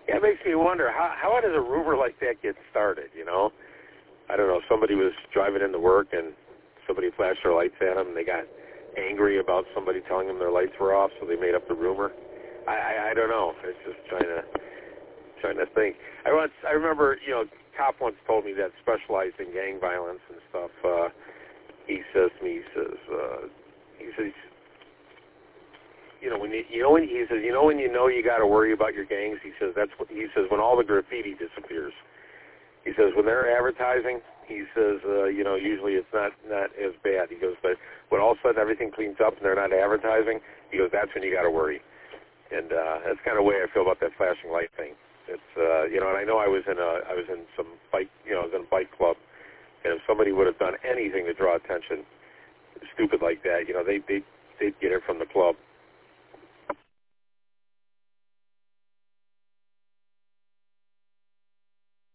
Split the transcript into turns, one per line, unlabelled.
Yeah, it makes me wonder, how does a rumor like that get started, you know? I don't know, somebody was driving into work and somebody flashed their lights at them and they got angry about somebody telling them their lights were off, so they made up the rumor. I don't know. It's just trying to think. I remember, you know, a cop once told me that specialized in gang violence and stuff. He says to me, he says, when you got to worry about your gangs. He says he says when all the graffiti disappears. He says when they're advertising, he says usually it's not as bad. He goes, but when all of a sudden everything cleans up and they're not advertising, he goes, that's when you got to worry. And that's kind of the way I feel about that flashing light thing. It's and I know I was in some bike, I was in a bike club, and if somebody would have done anything to draw attention, stupid like that, they'd get it from the club.